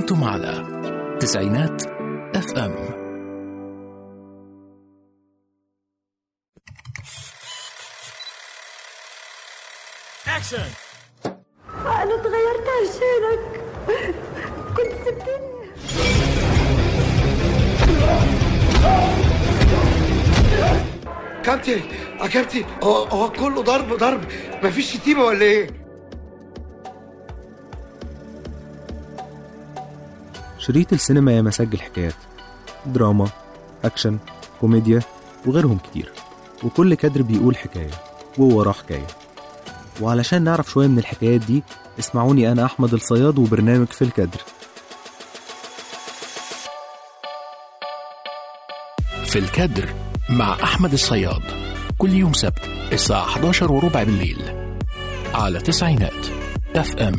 أنتم على تسعينات اف ام. اكشن. انا اتغيرت عشانك، كنت سبتني. كابتن هو كله ضرب مفيش شتيمه ولا ايه؟ شريط السينما يا مسجل حكايات، دراما، أكشن، كوميديا وغيرهم كتير، وكل كادر بيقول حكاية ووراه حكاية. وعلشان نعرف شوية من الحكايات دي اسمعوني أنا أحمد الصياد وبرنامج في الكادر. في الكادر مع أحمد الصياد كل يوم سبت الساعة 11:15 بالليل على تسعينات اف ام.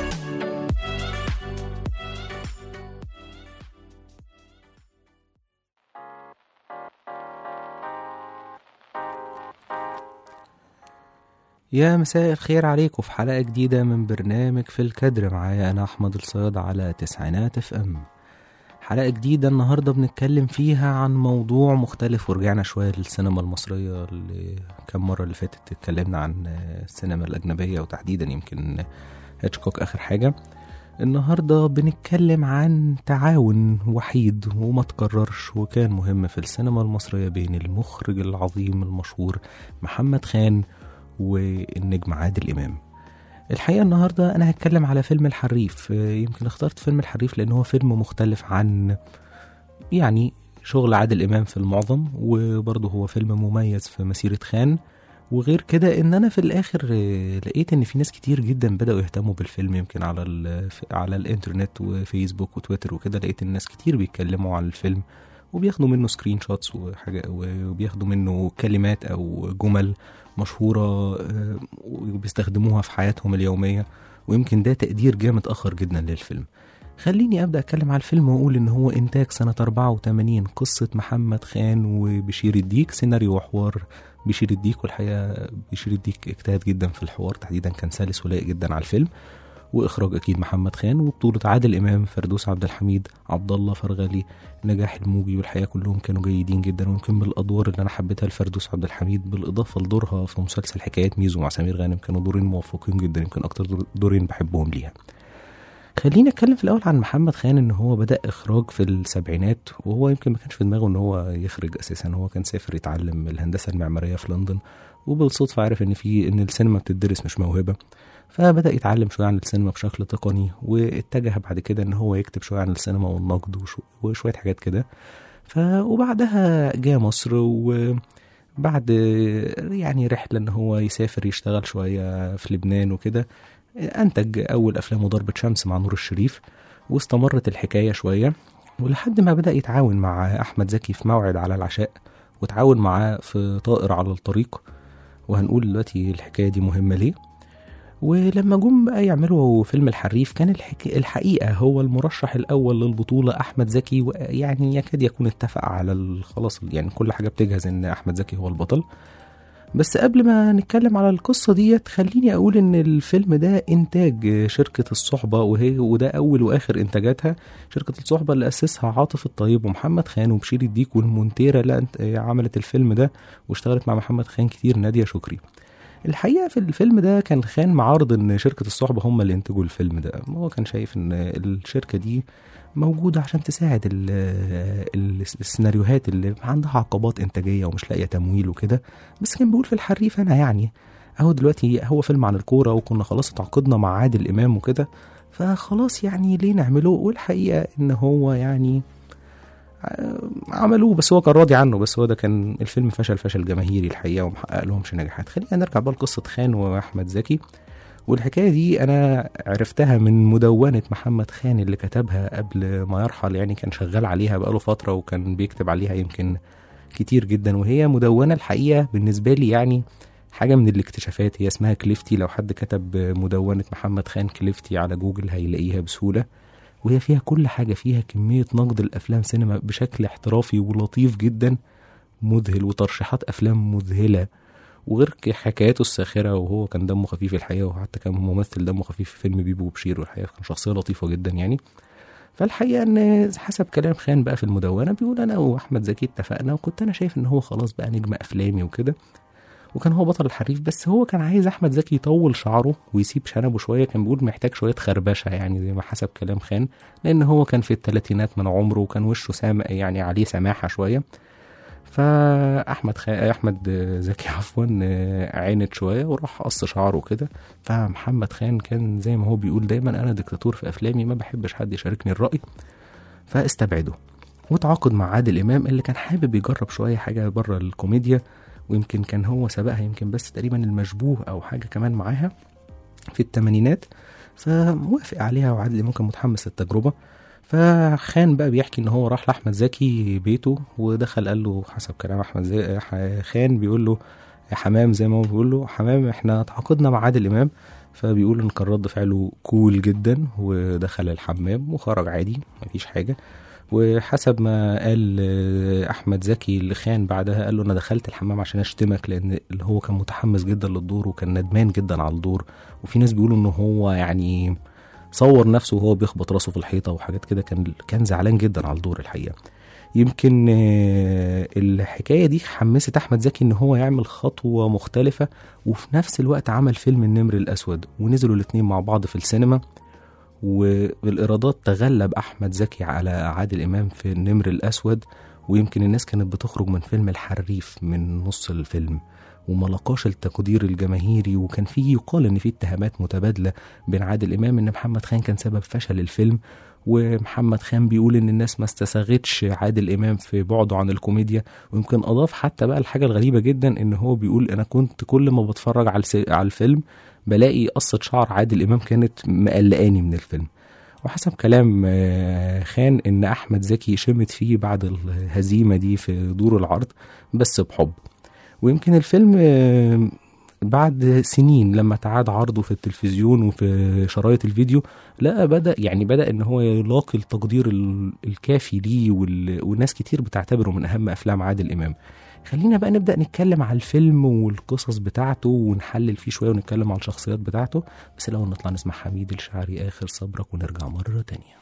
يا مساء الخير عليكم في حلقة جديدة من برنامج في الكادر، معايا أنا أحمد الصياد على تسعينات اف ام. حلقة جديدة النهاردة بنتكلم فيها عن موضوع مختلف، ورجعنا شوية للسينما المصرية اللي كم مرة اللي فاتت اتكلمنا عن السينما الأجنبية وتحديدا يمكن هيتشكوك آخر حاجة. النهاردة بنتكلم عن تعاون وحيد وما تكررش وكان مهم في السينما المصرية بين المخرج العظيم المشهور محمد خان والنجم عادل إمام. الحقيقة النهاردة أنا هتكلم على فيلم الحريف. يمكن اخترت فيلم الحريف لأنه هو فيلم مختلف عن يعني شغل عادل إمام في المعظم، وبرضه هو فيلم مميز في مسيرة خان. وغير كده إن أنا في الآخر لقيت إن في ناس كتير جدا بدأوا يهتموا بالفيلم، يمكن على الإنترنت وفيسبوك وتويتر وكده. لقيت الناس كتير بيتكلموا عن الفيلم وبياخدوا منه سكرين شوتس وحاجة، وبياخدوا منه كلمات أو جمل مشهورة وبيستخدموها في حياتهم اليومية، ويمكن ده تقدير جاء متأخر جدا للفيلم. خليني أبدأ أتكلم على الفيلم وأقول إن هو إنتاج سنة 84، قصة محمد خان وبشير الديك، سيناريو وحوار بشير الديك. والحقيقة بشير الديك اجتهد جدا في الحوار، تحديدا كان سلس ولايق جدا على الفيلم. واخراج اكيد محمد خان، وبطولة عادل امام، فردوس عبد الحميد، عبد الله فرغلي، نجاح الموجي. والحقيقة كلهم كانوا جيدين جدا، ويمكن من الادوار اللي انا حبيتها لفردوس عبد الحميد بالاضافة لدورها في مسلسل حكايات ميزو مع سمير غانم، كانوا دورين موفقين جدا، يمكن اكتر دورين بحبهم ليها. خلينا نتكلم في الاول عن محمد خان. ان هو بدأ اخراج في السبعينات، وهو يمكن ما كانش في دماغه ان هو يخرج اساسا. هو كان سافر يتعلم الهندسة المعمارية في لندن، وبالصدفة عرف ان السينما بتدرس مش موهبة، فبدأ يتعلم شوية عن السينما بشكل تقني، واتجه بعد كده ان هو يكتب شوية عن السينما والنقد وشوية حاجات كده. وبعدها جاء مصر، وبعد يعني رحلة ان هو يسافر يشتغل شوية في لبنان وكده، انتج اول افلامه ضربة شمس مع نور الشريف. واستمرت الحكاية شوية ولحد ما بدأ يتعاون مع احمد زكي في موعد على العشاء، وتعاون معاه في طائر على الطريق، وهنقول دلوقتي الحكاية دي مهمة ليه. ولما جم بقى يعملوا فيلم الحريف، كان الحقيقة هو المرشح الأول للبطولة أحمد زكي، ويعني يكاد يكون اتفق على خلاص، يعني كل حاجة بتجهز إن أحمد زكي هو البطل. بس قبل ما نتكلم على القصة ديت، خليني أقول إن الفيلم ده إنتاج شركة الصحبة، وده أول وآخر إنتاجاتها. شركة الصحبة اللي أسسها عاطف الطيب ومحمد خان وبشير الديك، والمونتيرة اللي عملت الفيلم ده واشتغلت مع محمد خان كتير، نادية شكري. الحقيقة في الفيلم ده كان خان معارض ان شركة الصحبة هم اللي ينتجوا الفيلم ده. هو كان شايف ان الشركة دي موجودة عشان تساعد السيناريوهات اللي عندها عقبات انتاجية ومش لاقية تمويل وكده. بس كان بيقول في الحريف انا يعني اهو دلوقتي هو فيلم عن الكورة، وكنا خلاص اتعاقدنا مع عادل امام وكده، فخلاص يعني ليه نعمله. والحقيقة ان هو يعني عملوه، بس هو كان راضي عنه. بس هو ده كان الفيلم فشل جماهيري الحقيقة، ومحقق لهمش نجاحات. خلينا نرجع بقى لقصة خان وأحمد زكي. والحكاية دي أنا عرفتها من مدونة محمد خان اللي كتبها قبل ما يرحل، يعني كان شغال عليها بقاله فترة وكان بيكتب عليها يمكن كتير جدا. وهي مدونة الحقيقة بالنسبة لي يعني حاجة من الاكتشافات، هي اسمها كليفتي. لو حد كتب مدونة محمد خان كليفتي على جوجل هيلاقيها بسهولة. وهي فيها كل حاجة، فيها كمية نقد الأفلام سينما بشكل احترافي ولطيف جدا، مذهل، وترشيحات أفلام مذهلة، وغير حكاياته الساخرة. وهو كان دمه خفيف الحقيقة، وحتى كان ممثل دمه خفيف في فيلم بيبو وبشير، والحقيقة كان شخصية لطيفة جدا يعني. فالحقيقة ان حسب كلام خان بقى في المدونة بيقول انا واحمد زكي اتفقنا، وكنت انا شايف ان هو خلاص بقى نجم افلامي وكده، وكان هو بطل الحريف، بس هو كان عايز احمد زكي يطول شعره ويسيب شنبه شويه، كان بيقول محتاج شويه خربشه يعني زي ما حسب كلام خان، لان هو كان في الثلاثينات من عمره وكان وشه يعني عليه سماحه شويه. احمد زكي عفوا عاند شويه وراح قص شعره كده. فمحمد خان كان زي ما هو بيقول دايما انا دكتاتور في افلامي، ما بحبش حد يشاركني الراي، فاستبعده وتعاقد مع عادل امام اللي كان حابب يجرب شويه حاجه بره الكوميديا، ويمكن كان هو سبقها يمكن بس تقريبا المشبوه او حاجه كمان معاها في الثمانينات، فموافق عليها وعادل امام كان متحمس للتجربه. فخان بقى بيحكي ان هو راح لاحمد زكي بيته ودخل قال له حسب كلام احمد خان بيقول له يا حمام، زي ما هو بيقول له حمام احنا تعاقدنا مع عادل امام، فبيقول ان كان رد فعله كول جدا ودخل الحمام وخرج عادي مفيش حاجه. وحسب ما قال احمد زكي لخان بعدها قال له انا دخلت الحمام عشان اشتمك، لان اللي هو كان متحمس جدا للدور وكان ندمان جدا على الدور، وفي ناس بيقولوا انه هو يعني صور نفسه وهو بيخبط راسه في الحيطه وحاجات كده، كان زعلان جدا على الدور الحقيقه. يمكن الحكايه دي حمست احمد زكي ان هو يعمل خطوه مختلفه، وفي نفس الوقت عمل فيلم النمر الاسود ونزلوا الاثنين مع بعض في السينما، وبالإيرادات تغلب أحمد زكي على عادل إمام في النمر الأسود. ويمكن الناس كانت بتخرج من فيلم الحريف من نص الفيلم وما لقاش التقدير الجماهيري، وكان فيه يقال إن فيه اتهامات متبادلة بين عادل إمام إن محمد خان كان سبب فشل الفيلم، ومحمد خان بيقول إن الناس ما استساغتش عادل إمام في بعده عن الكوميديا. ويمكن أضاف حتى بقى الحاجة الغريبة جدا إن هو بيقول أنا كنت كل ما بتفرج على الفيلم بلاقي قصة شعر عادل إمام كانت مقلقاني من الفيلم. وحسب كلام خان إن أحمد زكي شمت فيه بعد الهزيمة دي في دور العرض بس بحب. ويمكن الفيلم بعد سنين لما تعاد عرضه في التلفزيون وفي شرايط الفيديو بدأ إن هو يلاقي التقدير الكافي ليه، والناس كتير بتعتبره من أهم أفلام عادل إمام. خلينا بقى نبدأ نتكلم على الفيلم والقصص بتاعته ونحلل فيه شوية ونتكلم على الشخصيات بتاعته، بس الأول نطلع نسمع حميد الشاعري آخر صبرك ونرجع مرة تانية.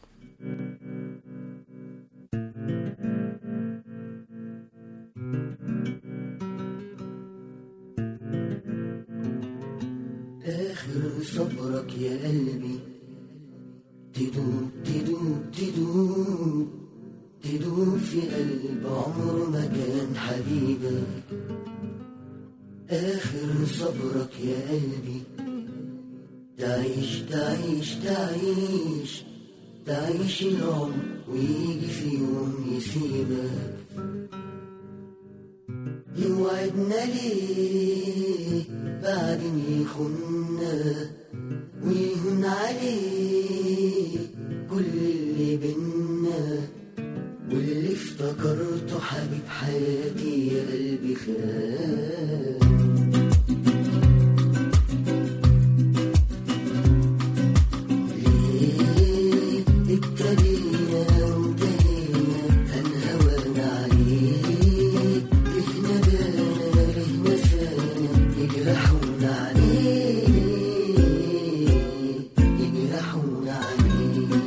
آخر صبرك يا قلبي تدوب تدوب تدوب تدوب في قلب عمر ما كان حبيبك. آخر صبرك يا قلبي تعيش تعيش تعيش تعيش العمر ويجي في يوم يسيبك. يوعدنا ليه بعدين يخوننا ويهون عليه كل اللي بينا، واللي افتكرته حبيب حياتي يا قلبي خان. ليه ابتدينا وانتهينا هنهوان عليك، ليه ندانا ليه نسانا يجرحونا عليك يجرحونا عليك.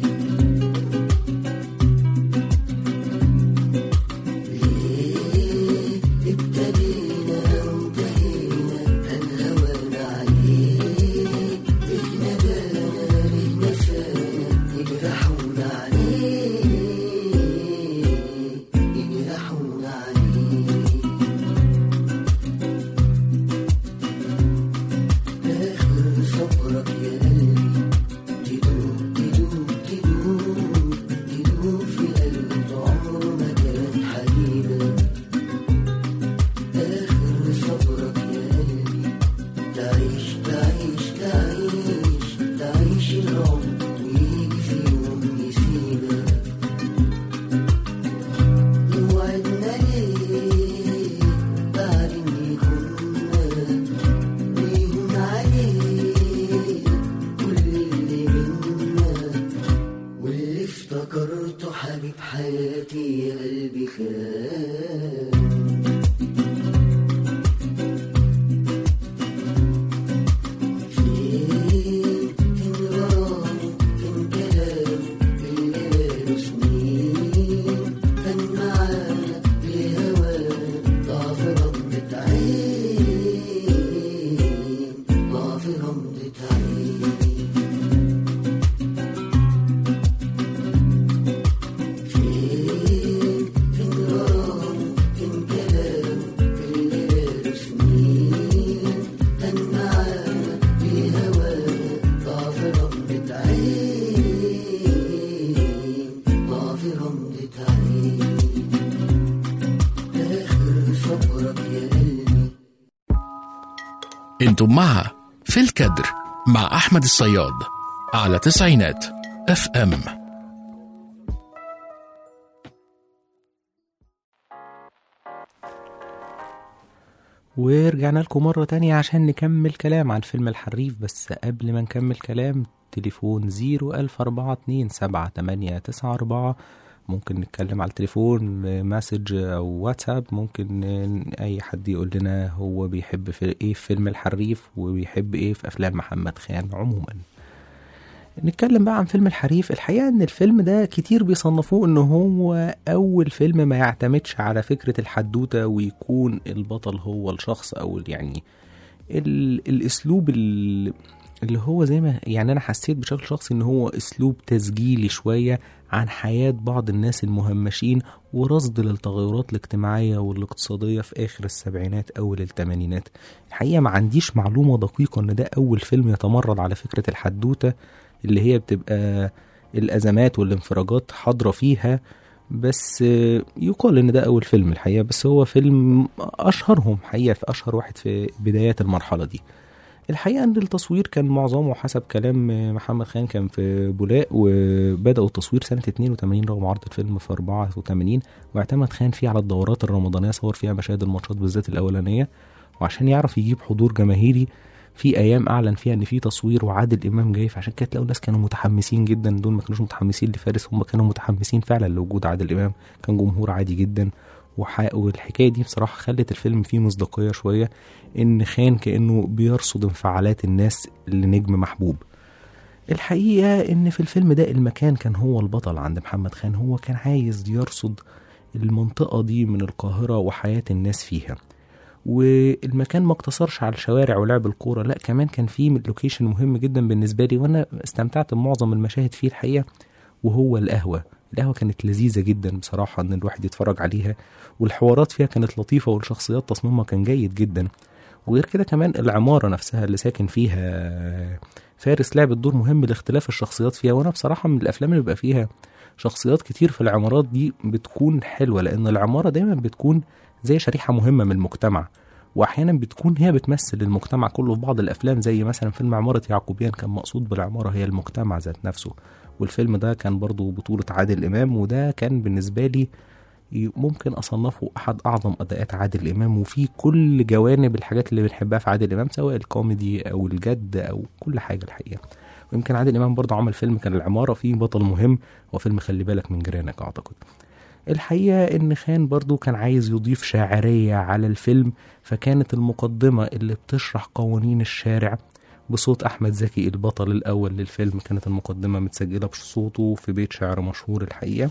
افتكرته حبيب حياتي يا قلبي خان. فين غرامه فين كلامه كنتم مع في الكدر مع أحمد الصياد على تسعينات FM. ورجعنا لكم مرة تانية عشان نكمل كلام عن فيلم الحريف. بس قبل ما نكمل كلام، تليفون 014278894. ممكن نتكلم على التليفون مسج أو واتساب. ممكن أي حد يقول لنا هو بيحب في إيه في فيلم الحريف وبيحب إيه في أفلام محمد خان عموما. نتكلم بقى عن فيلم الحريف. الحقيقة ان الفيلم ده كتير بيصنفوه انه هو اول فيلم ما يعتمدش على فكرة الحدوتة ويكون البطل هو الشخص او يعني الاسلوب اللي هو زي ما يعني انا حسيت بشكل شخصي ان هو اسلوب تسجيلي شوية عن حياة بعض الناس المهمشين ورصد للتغيرات الاجتماعية والاقتصادية في اخر السبعينات اول الثمانينات. الحقيقة ما عنديش معلومة دقيقة ان ده اول فيلم يتمرد على فكرة الحدوتة اللي هي بتبقى الأزمات والانفراجات حاضرة فيها، بس يقال إن ده أول فيلم الحقيقة. بس هو فيلم أشهرهم حقيقة، في أشهر واحد في بدايات المرحلة دي. الحقيقة إن التصوير كان معظمه حسب كلام محمد خان كان في بولاق، وبدأوا التصوير سنة 82 رغم عرض الفيلم في 84. واعتمد خان فيه على الدورات الرمضانية، صور فيها مشاهد الماتشات بالذات الأولانية، وعشان يعرف يجيب حضور جماهيري في ايام اعلن فيها ان في تصوير وعادل امام جاي. فعشان كده تلاقوا الناس كانوا متحمسين جدا. دول ما كانوش متحمسين لفارس، هم كانوا متحمسين فعلا لوجود عادل امام. كان جمهور عادي جدا. والحكايه دي بصراحه خلت الفيلم فيه مصداقيه شويه، ان خان كانه بيرصد انفعالات الناس لنجم محبوب. الحقيقه ان في الفيلم ده المكان كان هو البطل عند محمد خان. هو كان عايز يرصد المنطقه دي من القاهره وحياه الناس فيها. والمكان ما اقتصرش على الشوارع ولعب الكورة، لا كمان كان فيه لوكيشن مهم جدا بالنسبة لي وانا استمتعت بمعظم المشاهد فيه الحقيقة، وهو القهوة كانت لذيذة جدا بصراحة ان الواحد يتفرج عليها، والحوارات فيها كانت لطيفة، والشخصيات تصميمها كان جيد جدا. وغير كده كمان العمارة نفسها اللي ساكن فيها فارس لعبت دور مهم لاختلاف الشخصيات فيها. وانا بصراحة من الافلام اللي بيبقى فيها شخصيات كتير في العمارات دي بتكون حلوة، لان العمارة دايما بتكون زي شريحة مهمة من المجتمع، واحيانا بتكون هي بتمثل المجتمع كله. في بعض الافلام زي مثلا فيلم عمارة يعقوبيان كان مقصود بالعمارة هي المجتمع ذات نفسه، والفيلم ده كان برضو بطولة عادل امام، وده كان بالنسبة لي ممكن اصنفه احد اعظم اداءات عادل امام، وفي كل جوانب الحاجات اللي بنحبها في عادل امام سواء الكوميدي او الجد او كل حاجة الحقيقة. ويمكن عادل امام برضو عمل فيلم كان العمارة فيه بطل مهم، وفيلم خلي بالك من جيرانك اعتقد. الحقيقة ان خان برضو كان عايز يضيف شاعرية على الفيلم، فكانت المقدمة اللي بتشرح قوانين الشارع بصوت احمد زكي البطل الاول للفيلم. كانت المقدمة متسجلة بصوته في بيت شعر مشهور الحقيقة.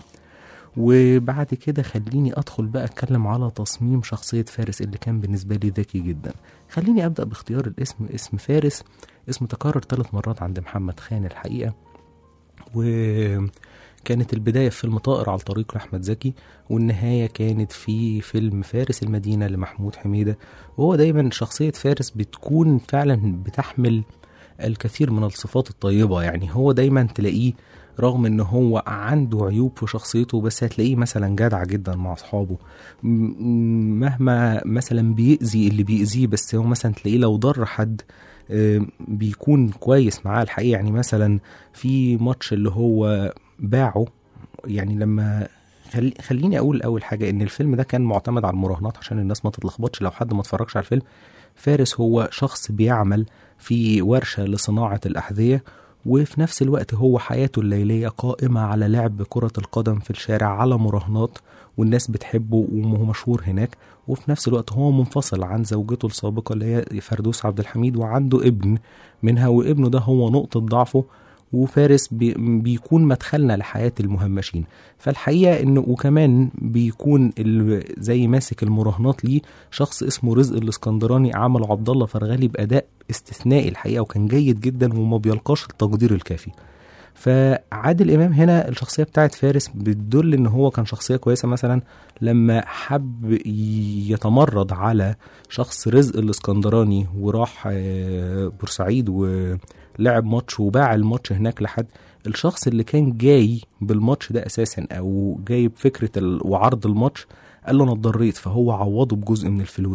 وبعد كده خليني ادخل بقى اتكلم على تصميم شخصية فارس اللي كان بالنسبة لي ذكي جدا. خليني ابدأ باختيار الاسم. اسم فارس اسم تكرر 3 مرات عند محمد خان الحقيقة، كانت البداية في فيلم طائر على الطريق لأحمد زكي، والنهاية كانت في فيلم فارس المدينة لمحمود حميدة. وهو دايما شخصية فارس بتكون فعلا بتحمل الكثير من الصفات الطيبة. يعني هو دايما تلاقيه رغم ان هو عنده عيوب في شخصيته، بس هتلاقيه مثلا جدع جدا مع اصحابه، مهما مثلا بيأذي اللي بيأذيه، بس هو مثلا تلاقيه لو ضر حد بيكون كويس معاه الحقيقة. يعني مثلا في ماتش اللي هو باعه، يعني لما خليني اقول اول حاجة ان الفيلم ده كان معتمد على المراهنات عشان الناس ما تتلخبطش لو حد ما اتفرجش على الفيلم. فارس هو شخص بيعمل في ورشة لصناعة الأحذية، وفي نفس الوقت هو حياته الليلية قائمة على لعب كرة القدم في الشارع على مراهنات، والناس بتحبه وهو مشهور هناك. وفي نفس الوقت هو منفصل عن زوجته السابقة اللي هي فردوس عبد الحميد، وعنده ابن منها، وابنه ده هو نقطة ضعفه. وفارس بيكون مدخلنا لحياة المهمشين. فالحقيقة انه وكمان بيكون زي ماسك المراهنات ليه شخص اسمه رزق الاسكندراني عمله عبد الله فرغلي بأداء استثنائي الحقيقة، وكان جيد جدا وما بيلقاش التقدير الكافي. فعادل امام هنا الشخصية بتاعت فارس بتدل ان هو كان شخصية كويسة. مثلا لما حب يتمرد على شخص رزق الاسكندراني وراح بورسعيد ولعب ماتش وباع الماتش هناك لحد الشخص اللي كان جاي بالماتش ده اساسا او جاي بفكرة وعرض الماتش، قال له انا اتضريت، فهو عوضه بجزء من الفلوس.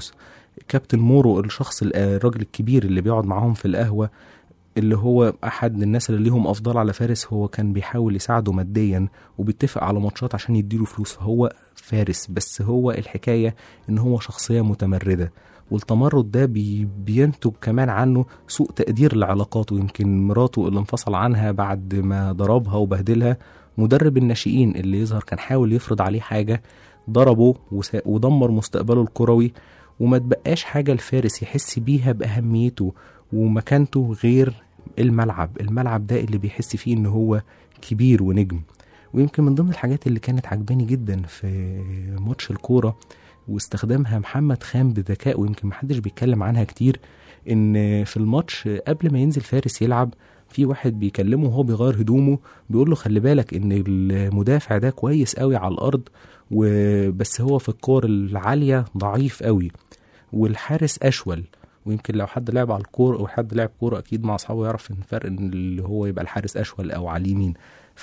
كابتن مورو الشخص الراجل الكبير اللي بيقعد معاهم في القهوة، اللي هو أحد الناس اللي ليهم أفضل على فارس، هو كان بيحاول يساعده ماديا وبيتفق على ماتشات عشان يديله فلوس. فهو فارس، بس هو الحكاية إن هو شخصية متمردة، والتمرد ده بينتج كمان عنه سوء تقدير لعلاقاته. يمكن مراته اللي انفصل عنها بعد ما ضربها وبهدلها، مدرب الناشئين اللي يظهر كان حاول يفرض عليه حاجة، ضربه ودمر مستقبله الكروي، وما تبقاش حاجة الفارس يحس بيها بأهميته ومكانته غير الملعب ده اللي بيحس فيه إن هو كبير ونجم. ويمكن من ضمن الحاجات اللي كانت عجباني جدا في ماتش الكورة واستخدامها محمد خان بذكاء، ويمكن محدش بيتكلم عنها كتير، إن في الماتش قبل ما ينزل فارس يلعب، في واحد بيكلمه وهو بيغير هدومه، بيقول له خلي بالك ان المدافع ده كويس قوي على الارض، وبس هو في الكور العالية ضعيف قوي، والحارس اشول. ويمكن لو حد لعب على الكور او حد لعب كورة اكيد مع اصحابه يعرف ان الفرق ان اللي هو يبقى الحارس اشول او على اليمين.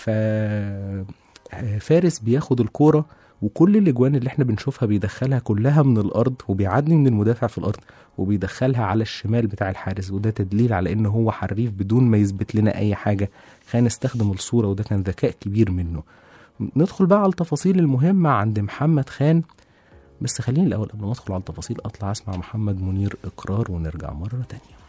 فارس بياخد الكورة وكل الاجوان اللي احنا بنشوفها بيدخلها كلها من الارض، وبيعدي من المدافع في الارض وبيدخلها على الشمال بتاع الحارس، وده تدليل على انه هو حريف بدون ما يثبت لنا اي حاجة. خلينا نستخدم الصورة، وده كان ذكاء كبير منه. ندخل بقى على التفاصيل المهمة عند محمد خان، بس خليني الاول قبل ما ادخل على التفاصيل اطلع اسمع محمد منير اقرار ونرجع مرة تانية.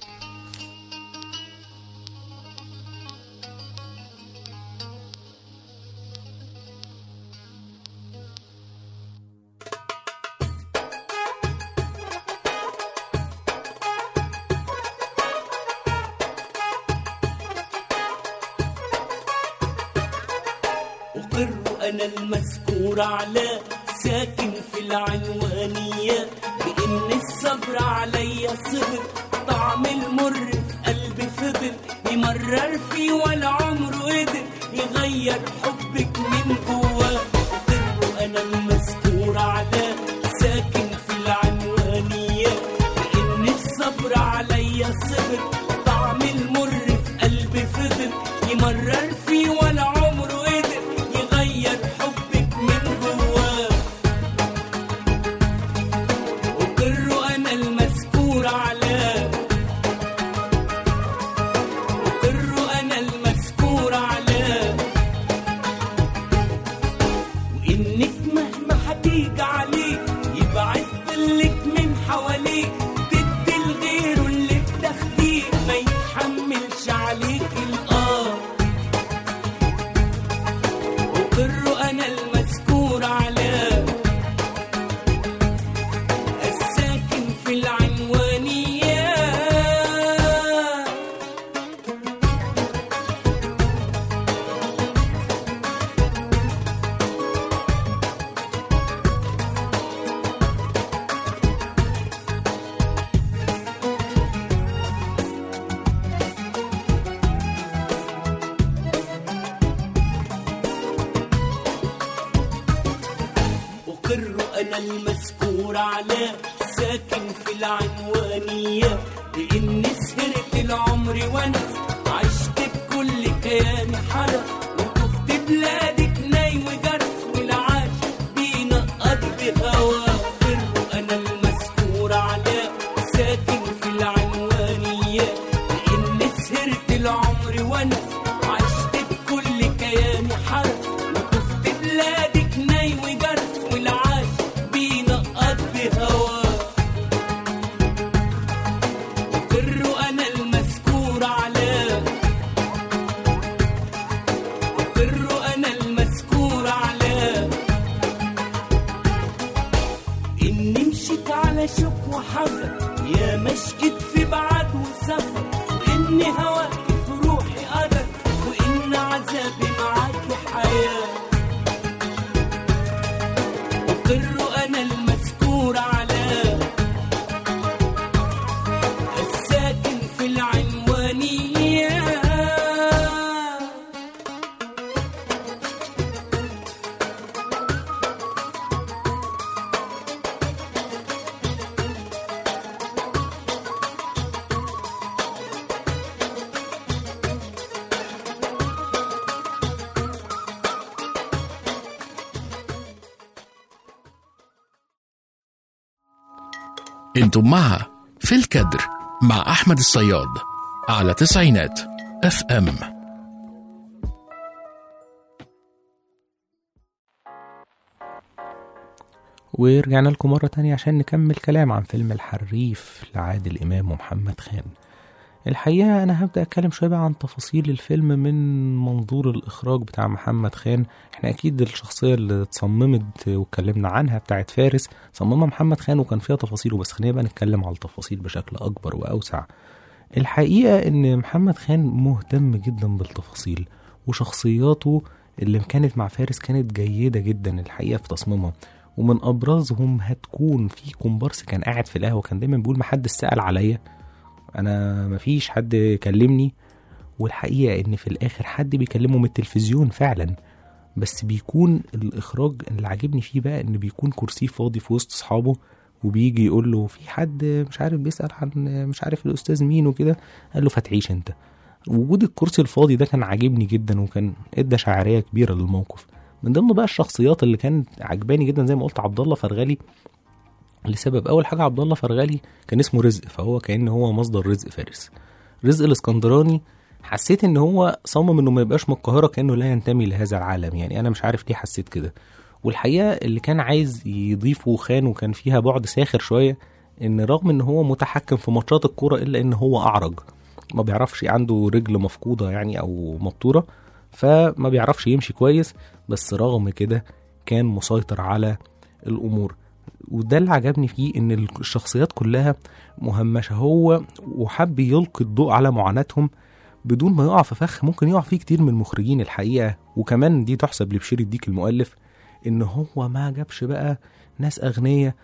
أقر أنا المذكور على ساكن في العنوانية بإن الصبر عليا صبر، طعم المر في قلبي فضل يمرر فيه ولا عمره قدر يغير حبك من جواه. أقر أنا المذكور على ساكن في العنوانية بإن الصبر عليا صبر، طعم المر في قلبي فضل يمرر فيه ولا عمره قدر يغير حبك من جواه. أقر أنا المذكور على أقر أنا المذكور على وإنك مهما هتيجي عليه يبعد ظلك من حواليه، تدي لغيره اللي بتاخديه ما يتحملش عليك الآه. أقر أنا المذكور على الساكن في العنوانية. أقر أنا المذكور على ساكن في العنوانية بإني سهرت العمر وأنا عشت بكل كياني حرف، وطفت بلادك ناي وجرف والعاش بينقض بهوا. أقر أنا المذكور على ساكن في العنوانية بإني سهرت العمر وأنا عشت بكل كياني حرف، وطفت بلادك ناي وجرف والعاش بينقض بهوا. أقر أنا المذكور على أقر أنا المذكور على إني مشيت على شوك وحذر يا مشيت في بعد وسفر، وإني هواكي في روحي قدر، وإن عذابي معاكي حياة. أقر أنا المذكور على الساكن في العنوانية. انتم مع في الكدر مع أحمد الصياد على تسعينات FM. ورجعنا لكم مرة تانية عشان نكمل كلام عن فيلم الحريف لعادل إمام ومحمد خان. الحقيقة أنا هبدأ أتكلم شوية بقى عن تفاصيل الفيلم من منظور الإخراج بتاع محمد خان. احنا أكيد الشخصية اللي اتصممت واتكلمنا عنها بتاعت فارس صممها محمد خان وكان فيها تفاصيله، بس خلينا بقى نتكلم على التفاصيل بشكل أكبر وأوسع. الحقيقة إن محمد خان مهتم جدا بالتفاصيل، وشخصياته اللي كانت مع فارس كانت جيدة جدا الحقيقة في تصميمها. ومن أبرزهم هتكون في كومبارس كان قاعد في القهوة كان دايما بيقول محدش سأل عليا، انا مفيش حد كلمني. والحقيقة ان في الاخر حد بيكلمه من التلفزيون فعلا، بس بيكون الاخراج اللي عاجبني فيه بقى ان بيكون كرسي فاضي في وسط اصحابه، وبيجي يقول له في حد مش عارف بيسأل عن مش عارف الاستاذ مين وكده، قال له فتعيش انت. وجود الكرسي الفاضي ده كان عاجبني جدا وكان ادى شعرية كبيرة للموقف. من ضمن بقى الشخصيات اللي كانت عجباني جدا زي ما قلت عبد الله فرغلي، لسبب اول حاجه عبد الله فرغلي كان اسمه رزق، فهو كأن هو مصدر رزق فارس. رزق الاسكندراني حسيت ان هو صمم انه ما يبقاش من القاهره، كأنه لا ينتمي لهذا العالم، يعني انا مش عارف ليه حسيت كده. والحقيقه اللي كان عايز يضيفه خان وكان فيها بعد ساخر شويه، ان رغم ان هو متحكم في ماتشات الكوره الا ان هو اعرج، ما بيعرفش، عنده رجل مفقوده يعني او مبتوره، فما بيعرفش يمشي كويس، بس رغم كده كان مسيطر على الامور. وده اللي عجبني فيه ان الشخصيات كلها مهمشة، هو وحب يلقي الضوء على معاناتهم بدون ما يقع في فخ ممكن يقع فيه كتير من المخرجين الحقيقة. وكمان دي تحسب لبشير الديك المؤلف، ان هو ما جابش بقى ناس اغنية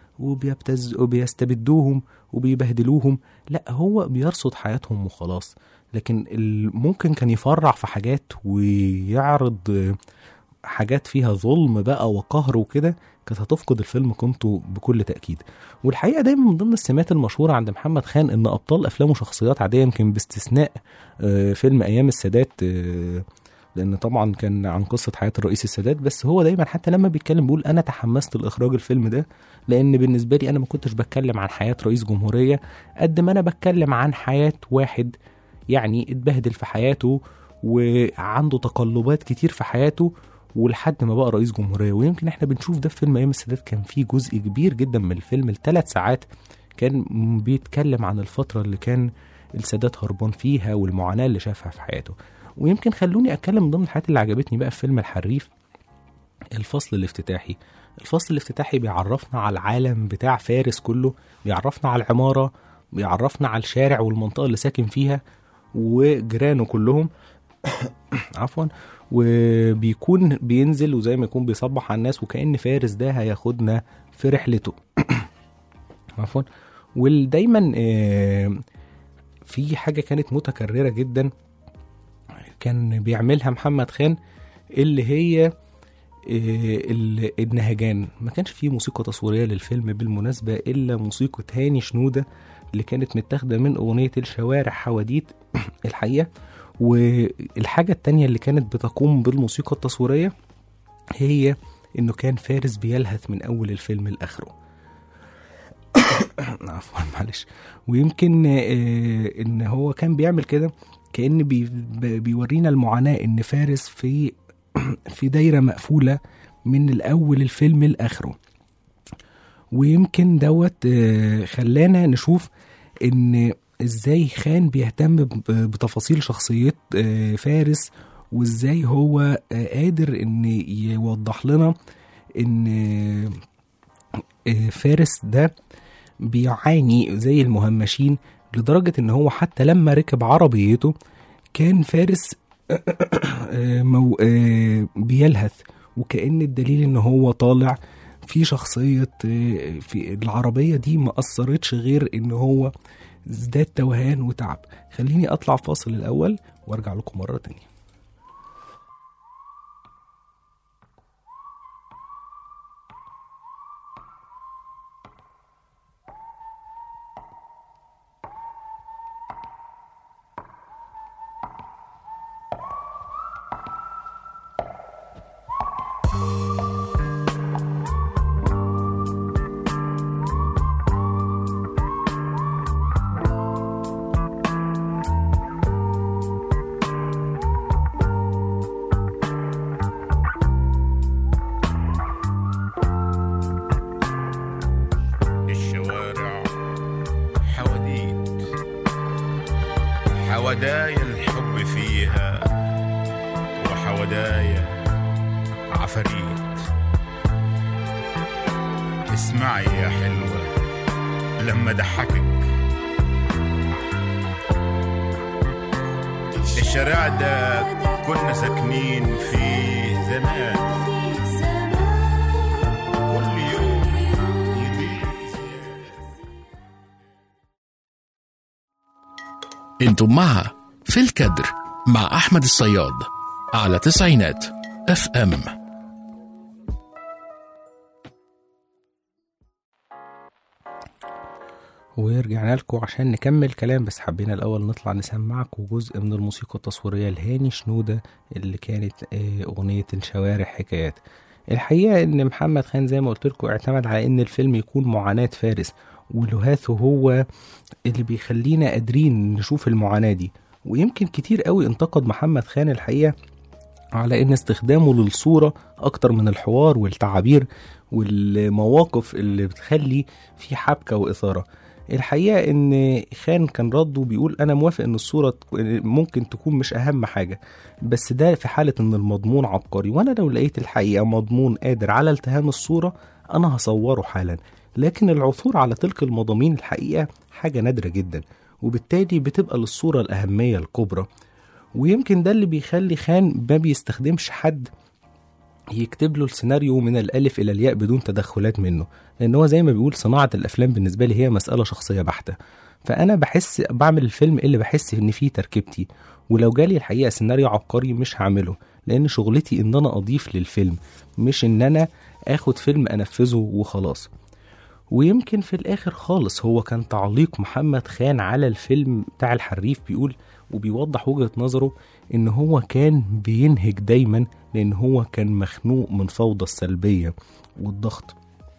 وبيستبدوهم وبيبهدلوهم، لا هو بيرصد حياتهم وخلاص. لكن ممكن كان يفرع في حاجات ويعرض حاجات فيها ظلم بقى وقهر وكده، كانت هتفقد الفيلم قيمته بكل تأكيد. والحقيقة دايما من ضمن السمات المشهورة عند محمد خان ان ابطال افلامه شخصيات عادية، يمكن باستثناء فيلم ايام السادات، لان طبعا كان عن قصة حياة الرئيس السادات، بس هو دايما حتى لما بيتكلم بيقول انا تحمست لاخراج الفيلم ده، لان بالنسبة لي انا ما كنتش بتكلم عن حياة رئيس جمهورية قد ما انا بتكلم عن حياة واحد يعني اتبهدل في حياته وعنده تقلبات كتير في حياته ولحد ما بقى رئيس جمهورية. ويمكن احنا بنشوف ده في فيلم ايام السادات، كان فيه جزء كبير جدا من الفيلم ال3 ساعات كان بيتكلم عن الفترة اللي كان السادات هربان فيها والمعاناة اللي شافها في حياته. ويمكن خلوني اتكلم من ضمن الحاجات اللي عجبتني بقى في فيلم الحريف الفصل الافتتاحي. الفصل الافتتاحي بيعرفنا على العالم بتاع فارس كله، بيعرفنا على العمارة، بيعرفنا على الشارع والمنطقة اللي ساكن فيها وجيرانه كلهم عفوا، وبيكون بينزل وزي ما يكون بيصبح على الناس، وكأن فارس ده هياخدنا في رحلته عفوا. ودايما في حاجة كانت متكررة جدا كان بيعملها محمد خان، اللي هي النهجان. ما كانش فيه موسيقى تصويرية للفيلم بالمناسبة إلا موسيقى هاني شنودة اللي كانت متاخدة من أغنية الشوارع حواديت الحقيقة. والحاجة التانية اللي كانت بتقوم بالموسيقى التصويرية هي انه كان فارس بيلهث من اول الفيلم لاخره عفوا معلش. ويمكن ان هو كان بيعمل كده كأن بيورينا المعاناة ان فارس في دايرة مقفولة من الاول الفيلم لاخره. ويمكن دوت خلانا نشوف ان ازاي خان بيهتم بتفاصيل شخصية فارس، وازاي هو قادر ان يوضح لنا ان فارس ده بيعاني زي المهمشين، لدرجة ان هو حتى لما ركب عربيته كان فارس بيلهث، وكأن الدليل ان هو طالع في شخصية في العربية دي ما أثرتش غير ان هو ازداد توهان وتعب. خليني اطلع فاصل الاول وارجع لكم مرة تانية. حكاية الحب فيها وحودايا عفاريت. اسمعي يا حلوة لما ضحكك، الشارع ده كنا ساكنين فيه زمان، كل يوم يضيق. انتم مع في الكدر مع أحمد الصياد على تسعينات FM. ورجعنا لكم عشان نكمل كلام، بس حبينا الأول نطلع نسمعكم جزء من الموسيقى التصويرية لهاني شنودة اللي كانت أغنية الشوارع حكايات. الحقيقة إن محمد خان زي ما قلت لكم اعتمد على إن الفيلم يكون معاناة فارس، ولهاثه هو اللي بيخلينا قادرين نشوف المعاناة دي. ويمكن كتير قوي انتقد محمد خان الحقيقة على إن استخدامه للصورة أكتر من الحوار والتعابير والمواقف اللي بتخلي في حبكة وإثارة. الحقيقة ان خان كان رده بيقول انا موافق ان الصورة ممكن تكون مش اهم حاجة، بس ده في حالة ان المضمون عبقري، وانا لو لقيت الحقيقة مضمون قادر على التهام الصورة انا هصوره حالا. لكن العثور على تلك المضامين الحقيقة حاجة نادرة جدا، وبالتالي بتبقى للصورة الاهمية الكبرى. ويمكن ده اللي بيخلي خان ما بيستخدمش حد يكتب له السيناريو من الألف إلى الياء بدون تدخلات منه، لأن هو زي ما بيقول صناعة الأفلام بالنسبة لي هي مسألة شخصية بحتة. فأنا بحس بعمل الفيلم اللي بحس إن فيه تركيبتي، ولو جالي الحقيقة سيناريو عبقري مش هعمله، لأن شغلتي إن أنا أضيف للفيلم مش إن أنا آخد فيلم أنفذه وخلاص. ويمكن في الآخر خالص هو كان تعليق محمد خان على الفيلم بتاع الحريف بيقول وبيوضح وجهة نظره إن هو كان بينهج دايما، لأن هو كان مخنوق من فوضى السلبية والضغط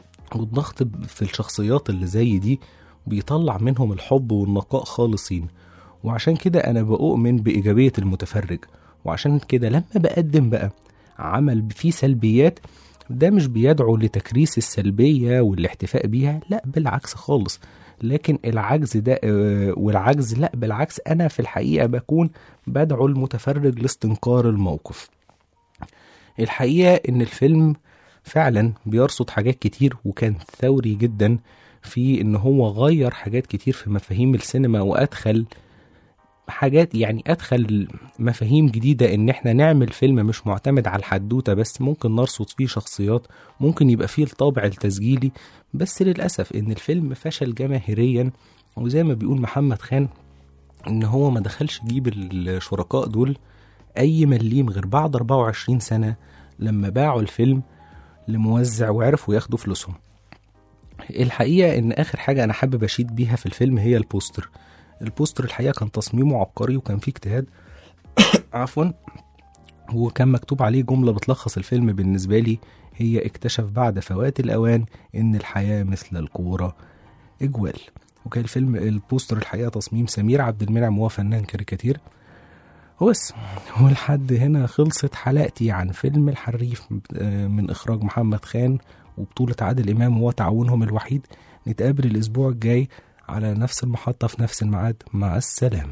في الشخصيات اللي زي دي بيطلع منهم الحب والنقاء خالصين. وعشان كده أنا بؤمن بإيجابية المتفرج، وعشان كده لما بقدم بقى عمل فيه سلبيات ده مش بيدعو لتكريس السلبية والاحتفاء بيها، لا بالعكس خالص. لكن العجز ده والعجز لا بالعكس، أنا في الحقيقة بكون بدعو المتفرج لاستنكار الموقف. الحقيقة إن الفيلم فعلا بيرصد حاجات كتير، وكان ثوري جدا في إن هو غير حاجات كتير في مفاهيم السينما، وأدخل حاجات يعني أدخل مفاهيم جديدة إن إحنا نعمل فيلم مش معتمد على الحدوتة بس، ممكن نرصد فيه شخصيات، ممكن يبقى فيه الطابع التسجيلي. بس للأسف إن الفيلم فشل جماهيريا، وزي ما بيقول محمد خان إن هو ما دخلش يجيب الشركاء دول أي مليم غير بعد 24 سنة لما باعوا الفيلم لموزع وعرفوا ياخدوا فلوسهم. الحقيقة إن آخر حاجة أنا حابب أشيد بيها في الفيلم هي البوستر. البوستر الحقيقة كان تصميمه عبقري وكان فيه اجتهاد عفوا، وكان مكتوب عليه جملة بتلخص الفيلم بالنسبة لي، هي اكتشف بعد فوات الأوان إن الحياة مثل الكورة إجوال. وكان الفيلم البوستر الحقيقة تصميم سمير عبد المنعم، وهو فنان كاريكاتير. وبس، ولحد هنا خلصت حلقتي عن فيلم الحريف من إخراج محمد خان وبطولة عادل إمام وتعاونهم الوحيد. نتقابل الأسبوع الجاي على نفس المحطة في نفس الميعاد. مع السلامة.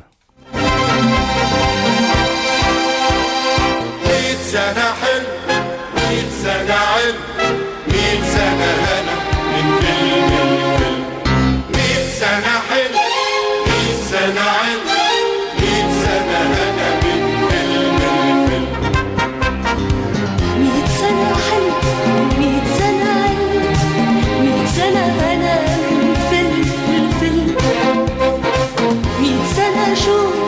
100 سنة حلو، 100 سنة علم، 100 سنة هنا من فيلم الفيلم. 100 سنة حلو، 100 سنة علم، 100 سنة هنا من فيلم الفيلم. 100 سنة حلو، 100 سنة علم، 100 سنة هنا من فيلم الفيلم. 100 سنة شوق